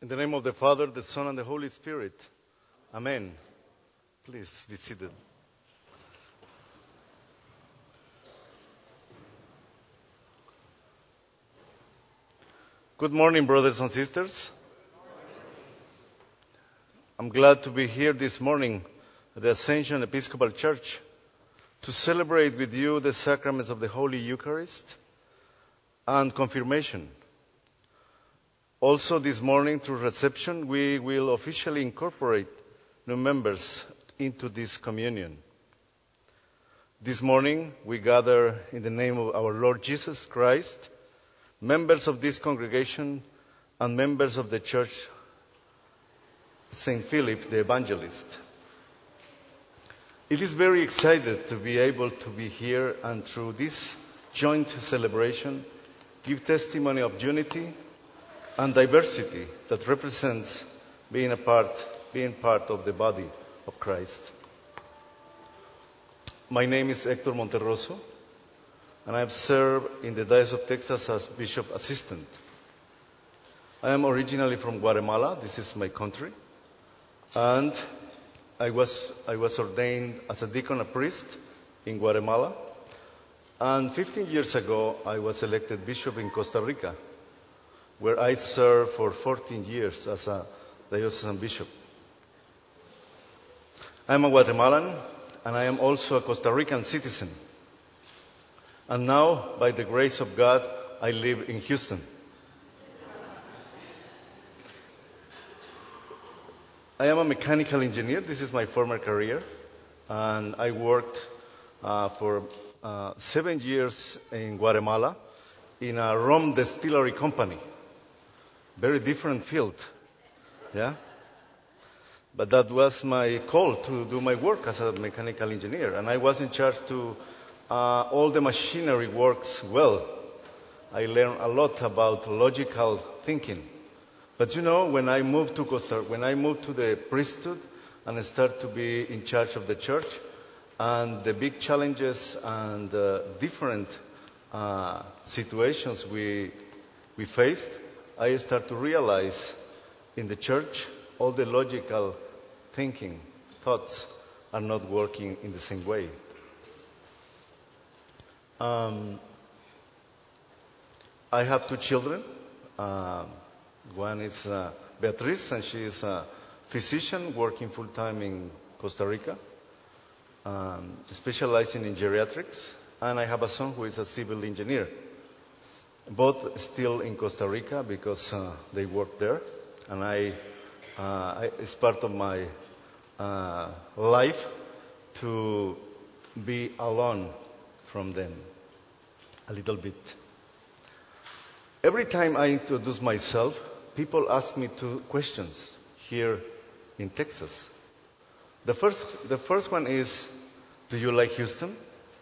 In the name of the Father, the Son, and the Holy Spirit. Amen. Please be seated. Good morning, brothers and sisters. I'm glad to be here this morning at the Ascension Episcopal Church to celebrate with you the sacraments of the Holy Eucharist and confirmation. Also this morning, through reception, we will officially incorporate new members into this communion. This morning, we gather in the name of our Lord Jesus Christ, members of this congregation and members of the Church St. Philip the Evangelist. It is very excited to be able to be here and through this joint celebration give testimony of unity and diversity that represents being part of the body of Christ. My name is Hector Monterroso, and I have served in the Diocese of Texas as Bishop Assistant. I am originally from Guatemala. This is my country. And I was ordained as a deacon, a priest in Guatemala. And 15 years ago, I was elected bishop in Costa Rica, where I served for 14 years as a diocesan bishop. I am a Guatemalan, and I am also a Costa Rican citizen. And now, by the grace of God, I live in Houston. I am a mechanical engineer. This is my former career. And I worked for 7 years in Guatemala in a rum distillery company. Very different field. Yeah? But that was my call to do my work as a mechanical engineer. And I was in charge to all the machinery works well. I learned a lot about logical thinking. But when I moved to the priesthood and I started to be in charge of the church, and the big challenges and different situations we faced, I started to realize in the church all the logical thinking, thoughts are not working in the same way. I have 2 children. One is Beatriz, and she is a physician working full-time in Costa Rica, specializing in geriatrics. And I have a son who is a civil engineer. Both still in Costa Rica because they work there. And it's part of my life to be alone from them a little bit. Every time I introduce myself, people ask me 2 questions here in Texas. The first one is, do you like Houston?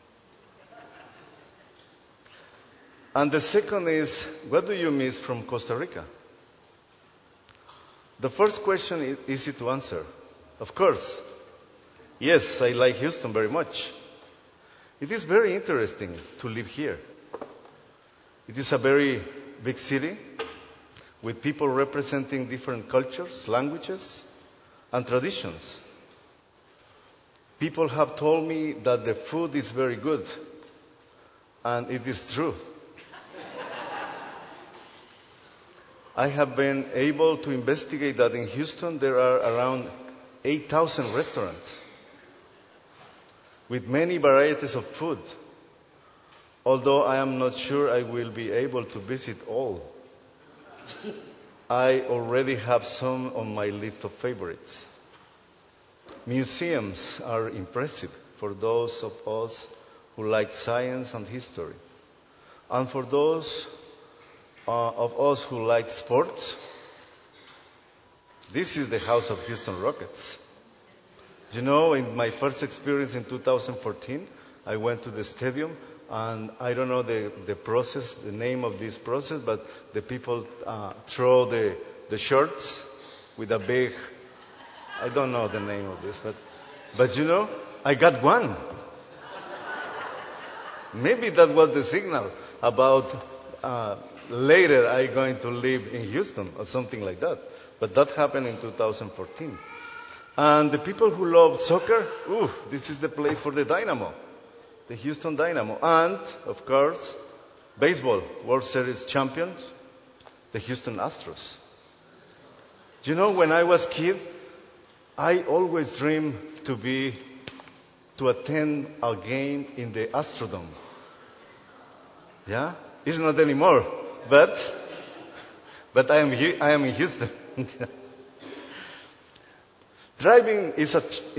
And the second is, what do you miss from Costa Rica? The first question is easy to answer. Of course. Yes, I like Houston very much. It is very interesting to live here. It is a very big city with people representing different cultures, languages, and traditions. People have told me that the food is very good, and it is true. I have been able to investigate that in Houston there are around 8,000 restaurants with many varieties of food, although I am not sure I will be able to visit all. I already have some on my list of favorites. Museums are impressive for those of us who like science and history. And for those of us who like sports, this is the house of Houston Rockets. In my first experience in 2014, I went to the stadium, and I don't know the process, the name of this process, but the people throw the shirts with a big, I don't know the name of this, but I got one. Maybe that was the signal about later I'm going to live in Houston or something like that. But that happened in 2014. And the people who love soccer, this is the place for the Dynamo, the Houston Dynamo. And, of course, baseball, World Series champions, the Houston Astros. You know, when I was a kid, I always dreamed to attend a game in the Astrodome. Yeah? It's not anymore, but I am in Houston. Driving is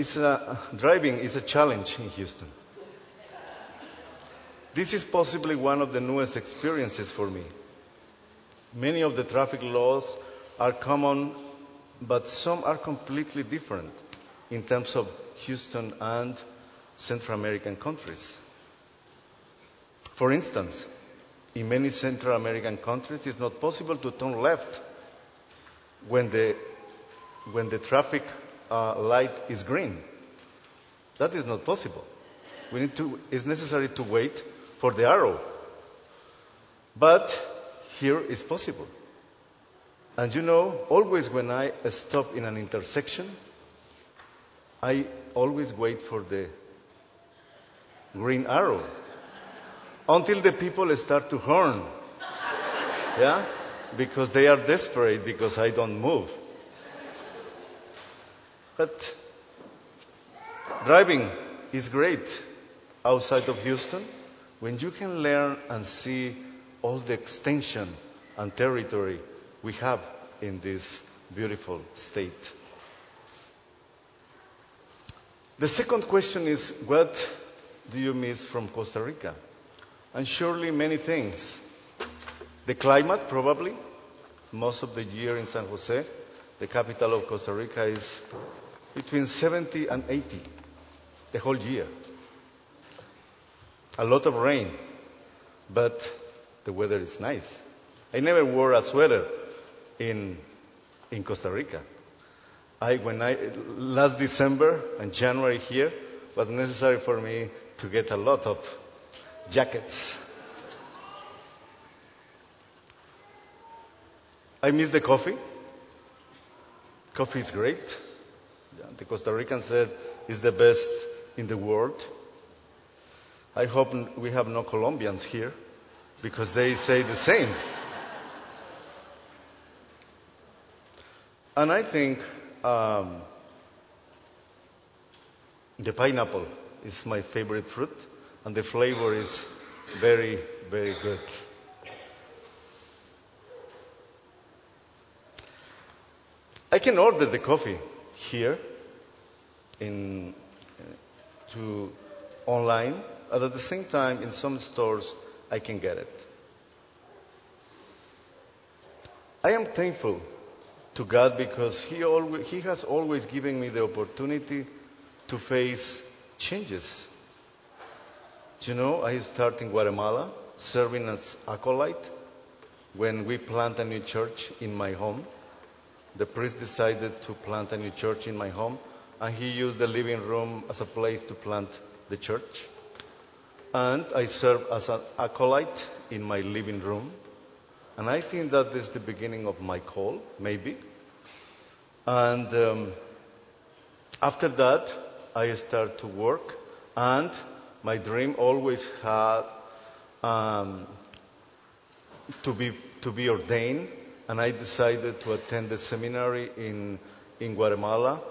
a challenge in Houston. This is possibly one of the newest experiences for me. Many of the traffic laws are common, but some are completely different in terms of Houston and Central American countries. For instance, in many Central American countries, it's not possible to turn left when the traffic light is green. That is not possible. It's necessary to wait for the arrow. But here it's possible. And you know, always when I stop in an intersection, I always wait for the green arrow until the people start to horn. Yeah? Because they are desperate because I don't move. But driving is great outside of Houston when you can learn and see all the extension and territory we have in this beautiful state. The second question is, what do you miss from Costa Rica? And surely many things. The climate, probably. Most of the year in San Jose, the capital of Costa Rica, is between 70 and 80 the whole year. A lot of rain, but the weather is nice. I never wore a sweater in Costa Rica. Last December and January here, was necessary for me to get a lot of jackets. I miss the coffee. Coffee is great. The Costa Rican said it's the best in the world. I hope we have no Colombians here because they say the same. And I think the pineapple is my favorite fruit, and the flavor is very, very good. I can order the coffee here online, and at the same time, in some stores, I can get it. I am thankful to God because He has always given me the opportunity to face changes. You know, I started in Guatemala serving as acolyte when we plant a new church in my home. The priest decided to plant a new church in my home, and he used the living room as a place to plant the church. And I served as an acolyte in my living room. And I think that is the beginning of my call, maybe. And after that, I started to work. And my dream always had to be ordained. And I decided to attend the seminary in Guatemala,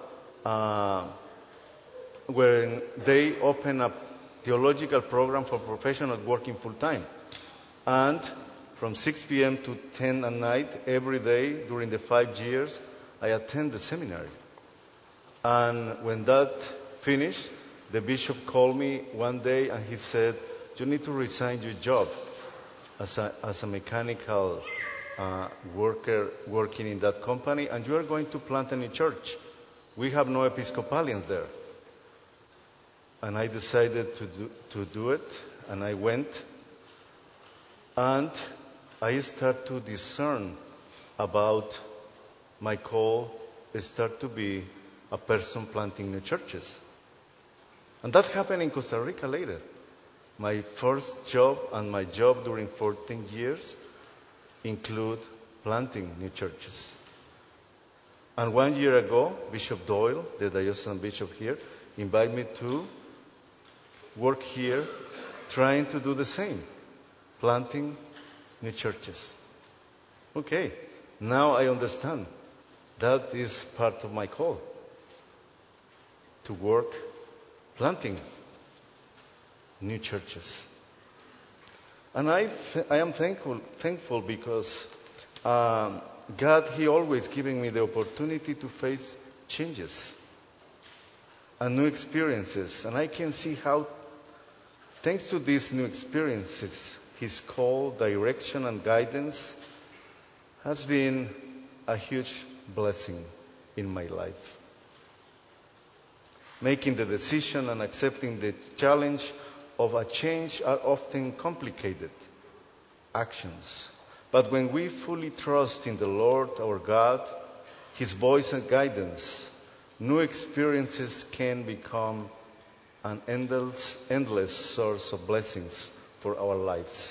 where they open a theological program for professionals working full-time. And from 6 p.m. to 10 at night, every day during the 5 years, I attend the seminary. And when that finished, the bishop called me one day and he said, you need to resign your job as a mechanical worker working in that company, and you are going to plant a new church. We have no Episcopalians there. And I decided to do it, and I went, and I start to discern about my call, start to be a person planting new churches. And that happened in Costa Rica later. My first job and my job during 14 years include planting new churches. And 1 year ago, Bishop Doyle, the diocesan bishop here, invited me to work here trying to do the same, planting new churches. Okay, now I understand. That is part of my call, to work planting new churches. And I am thankful because God, He always giving me the opportunity to face changes and new experiences. And I can see how, thanks to these new experiences, His call, direction, and guidance has been a huge blessing in my life. Making the decision and accepting the challenge of a change are often complicated actions. But when we fully trust in the Lord our God, His voice and guidance, new experiences can become an endless source of blessings for our lives.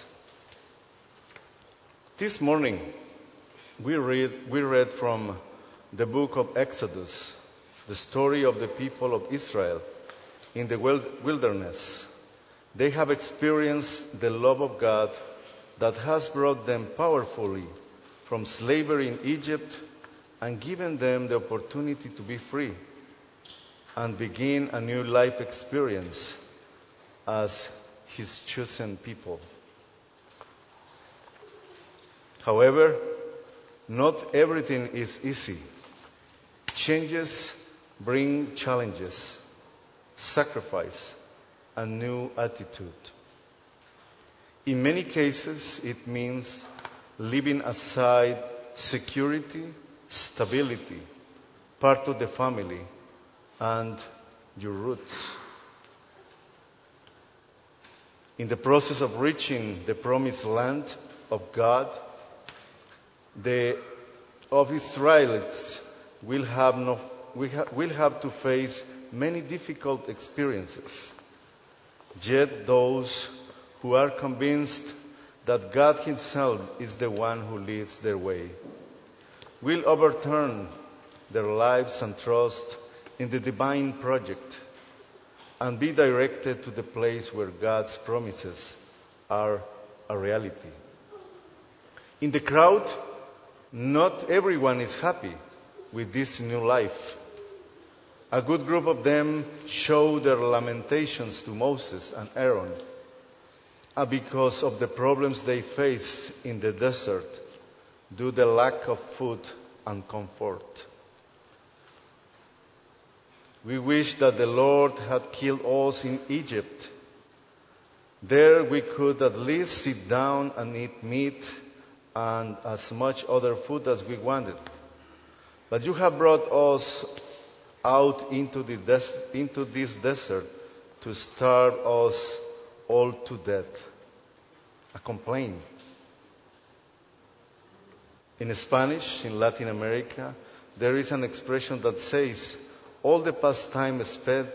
This morning, we read from the book of Exodus, the story of the people of Israel in the wilderness. They have experienced the love of God that has brought them powerfully from slavery in Egypt and given them the opportunity to be free and begin a new life experience as His chosen people. However, not everything is easy. Changes bring challenges, sacrifice, and new attitude. In many cases, it means leaving aside security, stability, part of the family, and your roots. In the process of reaching the promised land of God, the Israelites will have to face many difficult experiences. Yet those who are convinced that God Himself is the one who leads their way will overturn their lives and trust in the divine project and be directed to the place where God's promises are a reality. In the crowd, not everyone is happy with this new life. A good group of them show their lamentations to Moses and Aaron because of the problems they face in the desert due to the lack of food and comfort. We wish that the Lord had killed us in Egypt. There we could at least sit down and eat meat and as much other food as we wanted. But you have brought us out into this desert to starve us all to death. A complaint. In Spanish, in Latin America, there is an expression that says, all the past time spent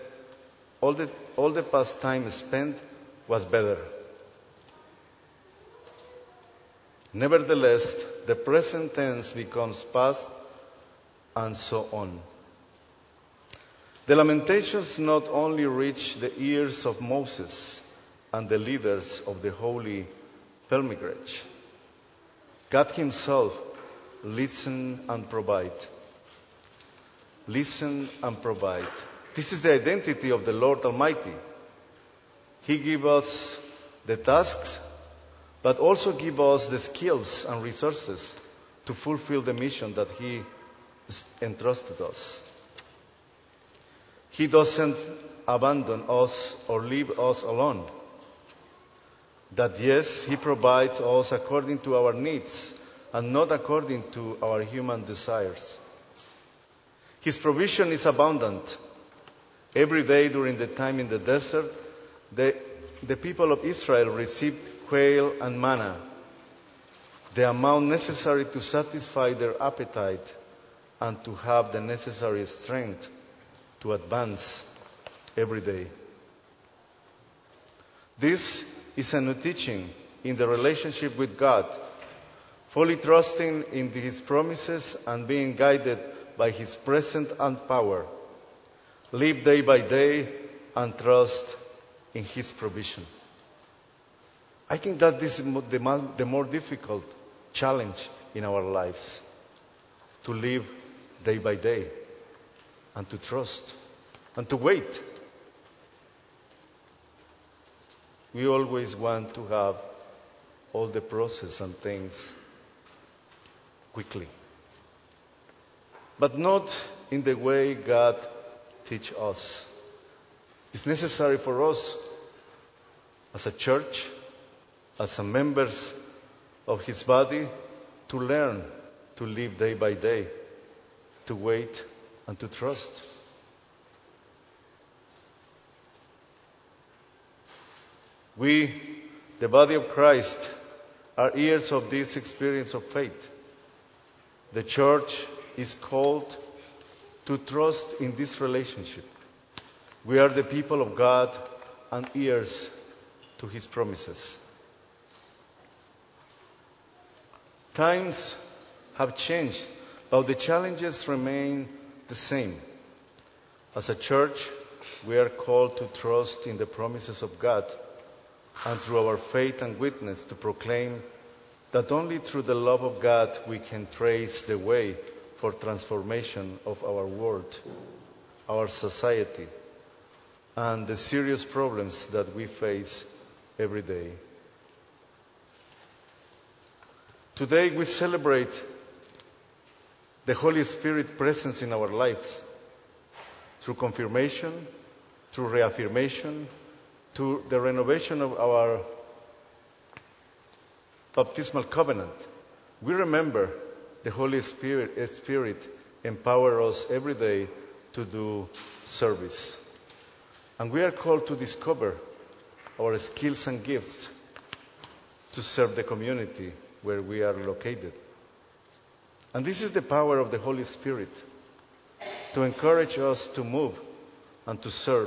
was better. Nevertheless, the present tense becomes past, and so on. The Lamentations not only reach the ears of Moses and the leaders of the holy pilgrimage. God Himself listen and provide. Listen and provide. This is the identity of the Lord Almighty. He gives us the tasks, but also gives us the skills and resources to fulfill the mission that He entrusted us. He doesn't abandon us or leave us alone. That yes, He provides us according to our needs and not according to our human desires. His provision is abundant. Every day during the time in the desert, the people of Israel received quail and manna, the amount necessary to satisfy their appetite and to have the necessary strength to advance every day. This is a new teaching in the relationship with God. fully trusting in His promises and being guided by His presence and power. Live day by day and trust in His provision. I think that this is the more difficult challenge in our lives, to live day by day and to trust and to wait. We always want to have all the process and things quickly, but not in the way God teaches us. It's necessary for us as a church, as a members of His body, to learn to live day by day, to wait and to trust. We, the body of Christ, are heirs of this experience of faith. The church is called to trust in this relationship. We are the people of God and heirs to His promises. Times have changed, but the challenges remain the same. As a church, we are called to trust in the promises of God, and through our faith and witness to proclaim that only through the love of God we can trace the way for transformation of our world, our society, and the serious problems that we face every day. Today we celebrate the Holy Spirit presence in our lives through confirmation, through reaffirmation, to the renovation of our baptismal covenant. We remember the Holy Spirit empower us every day to do service. And we are called to discover our skills and gifts to serve the community where we are located. And this is the power of the Holy Spirit, to encourage us to move and to serve.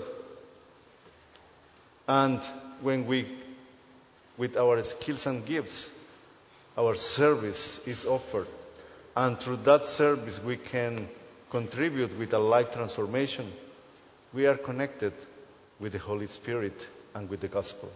And when we, with our skills and gifts, our service is offered, and through that service we can contribute with a life transformation, we are connected with the Holy Spirit and with the gospel.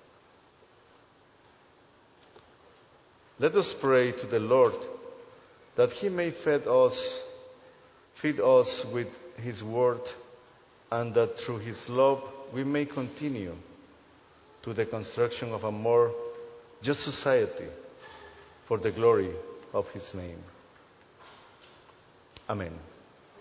Let us pray to the Lord that He may feed us with His word, and that through His love we may continue to the construction of a more just society for the glory of His name. Amen.